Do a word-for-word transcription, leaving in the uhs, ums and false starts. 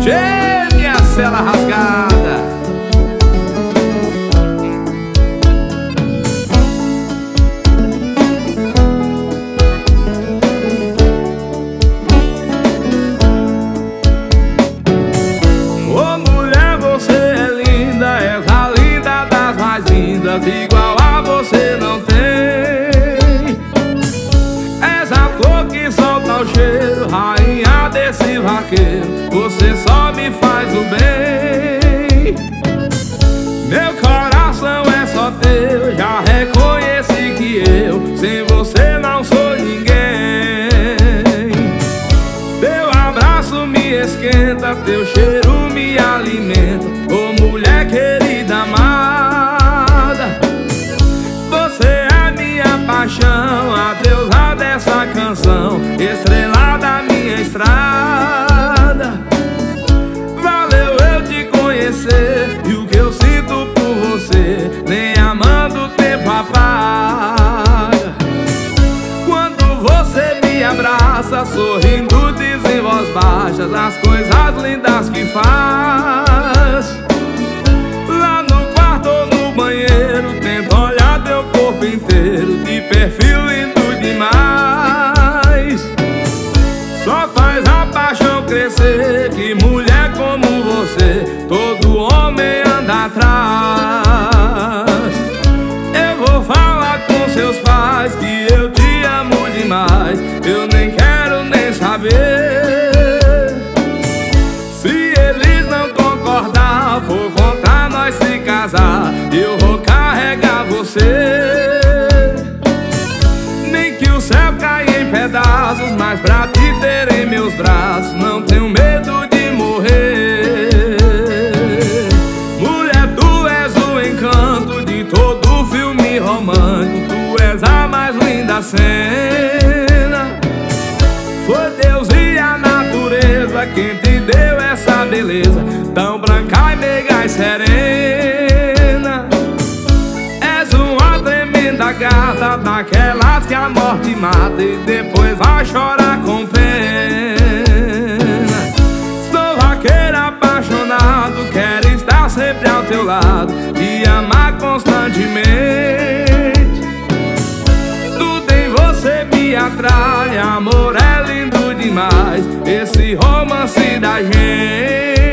Tchê, minha cela rasgada. Igual a você não tem. És a flor que solta o cheiro, rainha desse vaqueiro. Você só me faz o bem. Meu coração é só teu, já reconheci que eu sem você não sou ninguém. Teu abraço me esquenta, teu cheiro me alimenta. Ô mulher querida amada, paixão, a deusa dessa canção, estrela da minha estrada. Valeu eu te conhecer, e o que eu sinto por você nem amando o tempo apaga. Quando você me abraça, sorrindo diz em voz baixa as coisas lindas que faz. Lá no quarto ou no banheiro, tento olhar teu corpo inteiro, de perfil lindo demais. Só faz a paixão crescer, que mulher como você todo homem anda atrás. Eu vou falar com seus pais que eu te amo demais, eu nem quero nem saber. Se eles não concordar, for contra nós se casar, eu vou carregar você. Nem que o céu caia em pedaços, mas pra te ter em meus braços não tenho medo de morrer. Mulher, tu és o encanto de todo filme romântico, tu és a mais linda cena. Foi Deus e a natureza quem te deu essa beleza tão branca e meiga e serena. És uma tremenda gata, daquelas que a morte mata e depois vai chorar com pena. Sou vaqueiro apaixonado, quero estar sempre ao teu lado e amar constantemente. Tudo em você me atrai, amor é lindo demais, esse romance da gente.